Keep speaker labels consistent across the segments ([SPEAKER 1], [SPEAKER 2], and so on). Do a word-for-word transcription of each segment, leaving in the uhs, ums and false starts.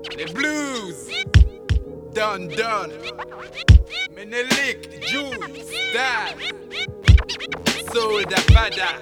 [SPEAKER 1] Les blues, Don Don, Menelik, Jules, Dad, Solda Fada.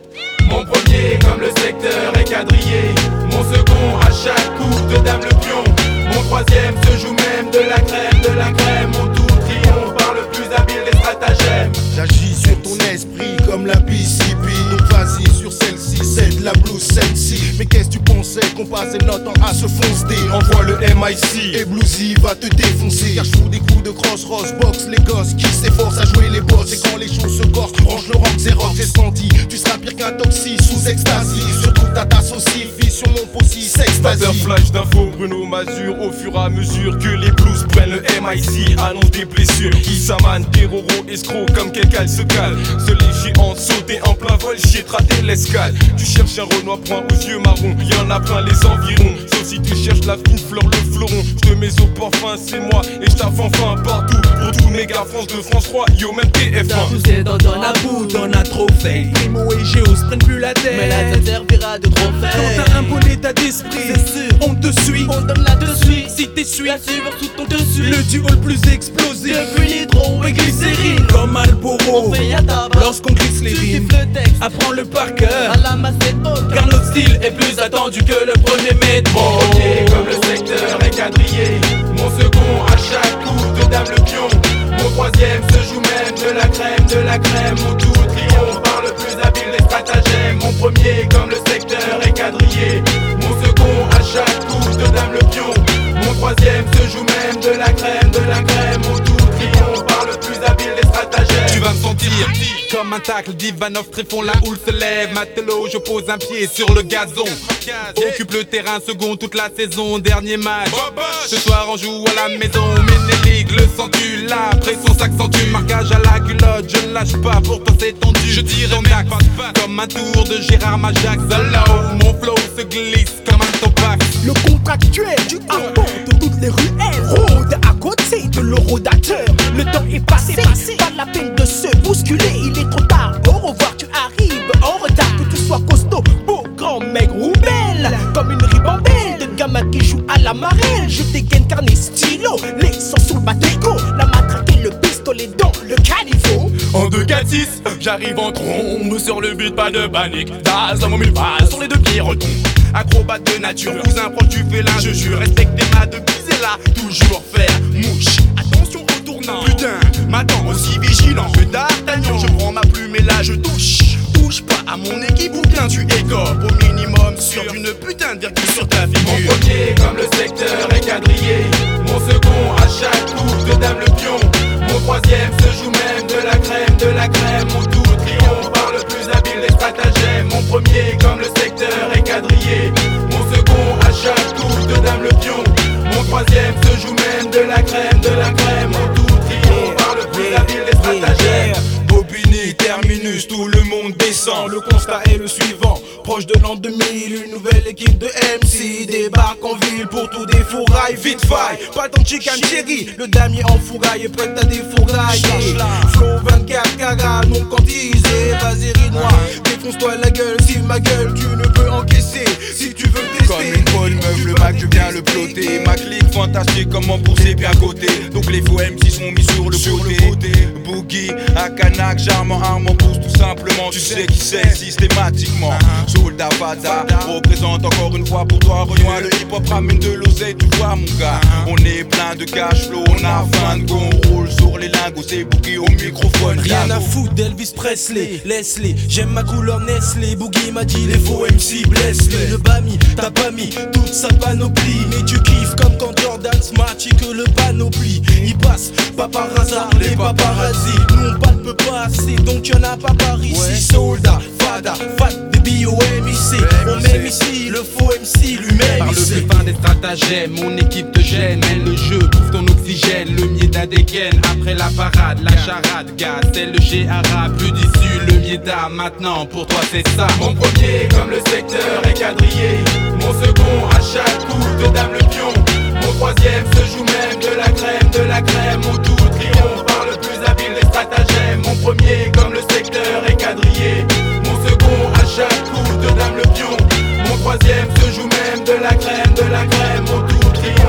[SPEAKER 2] Mon premier comme le secteur est quadrillé. Mon second à chaque coup de dame le pion. Mon troisième se joue même de la crème, de la crème. Mon tout triomphe par le plus habile des stratagèmes.
[SPEAKER 3] J'agis sur ton esprit comme la B C B. Donc vas-y sur celle-ci, c'est de la blues celle-ci. Mais qu'est-ce que tu pensais qu'on passait notre temps à se foncer? Envoie le M I C et Bluesy va te défoncer. Car je fous des coups de cross-ross, box les gosses qui s'efforcent à jouer les boss. Et quand les choses se corsent, range le rank Xerox. J'ai senti, tu seras pire qu'un toxi sous ecstasy. Surtout ta tasse aussi, vie sur mon possi, s'extasie.
[SPEAKER 4] Flash d'infos, Bruno Mazur. Au fur et à mesure que les blues prennent le M I C, annonce des blessures. Isaman, Terroro, escroc, comme quelqu'un se cale. Seul les géants sauter en plein vol, chier, trater l'escale. Tu cherches un Renoir point aux yeux marrons, y'en a plein les environs. Sauf si tu cherches la fine fleur, le fleuron. J'te mets au parfum, c'est moi, et j't'affe enfin partout. Pour tous mes gars France de France trois, yo même T F un.
[SPEAKER 5] Tous est dans ton bout, on a trop fait. Primo et Géo se prennent plus la tête, mais la tête servira de trop faire. Quand t'as un bon état d'esprit, c'est sûr, on te suit, on donne la de suite. Si t'es suivi, la suivre sous ton dessus. Le duo le plus explosif depuis l'hydro et glycérine. Comme Marlboro, on fait à tabac lorsqu'on glisse les rimes. Apprends-le par cœur, à la masse c'est haute, car notre style est plus attendu que le premier métro.
[SPEAKER 2] Mon premier comme le secteur est quadrillé. Mon second à chaque coup de dame le pion. Mon troisième se joue même de la crème, de la crème. Mon tout triomphe par le plus habile des stratagèmes. Mon premier comme le secteur est quadrillé. Mon second à chaque coup de dame le pion. Mon troisième se joue même de la crème, de la crème. Mon tout triomphe par le plus habile des stratagèmes.
[SPEAKER 1] Tu vas me sentir comme un tacle d'Ivanov Tréfond, la houle se lève. Matelot, je pose un pied sur le gazon. Occupe le terrain second toute la saison. Dernier match, ce soir on joue à la maison. Ménélique, le sens-tu? La pression s'accentue. Marquage à la culotte, je ne lâche pas, pourtant c'est tendu. Je dirais max, comme un tour de Gérard Majax. Solo, mon flow se glisse comme un topac.
[SPEAKER 6] Le contractuel du harpon de toutes les ruelles rôde à côté de l'eurodateur. Le temps est passé, pas la peine de se bousculer. Il est trop tard, au revoir, tu arrives en retard. Que tu sois costaud, beau, grand, maigre ou belle. Comme une ribambelle de gamin qui joue à la marelle. Je dégaine carnet stylo, les sons sous le batéco. La matraque et le pistolet dans le caniveau.
[SPEAKER 4] En deux quatre six, j'arrive en trombe. Sur le but, pas de panique. Daz dans mon mille phases, sur les deux pieds retombent. Acrobate de nature, cousin proche du félin. Je jure, respecte tes mains de biser là. Toujours faire mouche, attention au tournant. Putain, m'attends aussi vigilant que d'Artagnan. Je prends ma plume et là je touche. Touche pas à mon équipe ou bien tu écopes au minimum sur une putain de virgule sur ta figure.
[SPEAKER 2] Mon premier comme le secteur est quadrillé. Mon second à chaque coup de dame le pion. Mon troisième se joue même de la crème, de la crème. Mon tout triomphe par le plus habile des stratagèmes. Mon premier comme le secteur est quadrillé. Mon second à chaque coup de dame le pion. Mon troisième se joue même de la crème, de la crème. Mon tout triomphe par le plus habile des stratagèmes.
[SPEAKER 4] Bobigny, terminus, tout le monde descend. Le constat est le suivant. Proche de l'an deux mille, une nouvelle équipe de M C débarque en ville pour tout défourailler. Vite faille, pas tant de chicken cherry. Le damier en fourraille est prêt à défourailler. Flow vingt-quatre cagas non quantisé. Vas-y ris-moi, défonce-toi la gueule. Si ma gueule tu ne peux encaisser. Si tu veux tester.
[SPEAKER 7] Comme une bonne meuf, le Mac je viens le ploter. Ma clique fantastique, comment pousser bien côté. Donc les faux M C sont mis sur le sur côté. Le côté. Boogie, à Canac, charmant, armant, pousse tout simplement. Tu sais qui c'est systématiquement. Solda Fada représente encore une fois pour toi Renoir. Le hip hop ramène de l'oseille, tu vois mon gars. On est plein de cash flow, on a faim de go. On roule sur les lingots, c'est Boogie au microphone.
[SPEAKER 5] Rien à foutre d'Elvis Presley, laisse-les. J'aime ma couleur Nestlé. Boogie m'a dit les faux M C blesse-les. Le bami, t'as pas mis toute sa panoplie. Mais tu kiffes comme quand Jordan Smart et que le panoplie. Il passe pas par hasard, les paparazzis. Nous on palpe pas assez, donc y'en a pas par ici. Ouais. Solda, Fada, Fat, baby au M I C. On m'aime ici, le faux M C lui-même.
[SPEAKER 1] Par le plus fin des stratagèmes, mon équipe te gêne. Mène le jeu, bouffe ton oxygène. Le mieda dégaine, après la parade, la charade. Gars, c'est le G arabe, plus d'issue, le mieda. Maintenant, pour toi c'est ça.
[SPEAKER 2] Mon premier comme le secteur est quadrillé. Mon second à chaque coup de dame le pion. Mon troisième se joue même de la crème, de la crème. Mon tout triomphe par le plus habile des stratagèmes. Mon premier comme le secteur est quadrillé. Mon second à chaque coup de dame le pion. Mon troisième se joue même de la crème, de la crème. Mon tout triomphe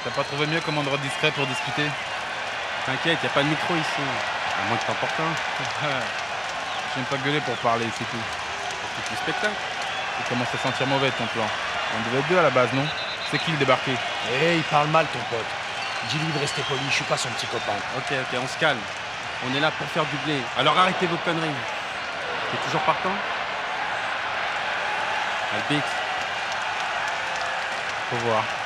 [SPEAKER 1] T'as pas trouvé mieux comme endroit discret pour discuter?
[SPEAKER 8] T'inquiète, y a pas de micro ici. À moins que t'en portes un.
[SPEAKER 1] J'aime pas gueuler pour parler, c'est tout.
[SPEAKER 8] C'est du spectacle.
[SPEAKER 1] Tu commences à sentir mauvais ton plan. On devait être deux à la base, non? C'est qui le débarqué?
[SPEAKER 6] Eh, il parle mal ton pote. Dis-lui de rester poli, je suis pas son petit copain.
[SPEAKER 8] Ok, ok, on se calme. On est là pour faire du blé. Alors arrêtez vos conneries. T'es toujours partant? Albix.
[SPEAKER 1] Faut voir.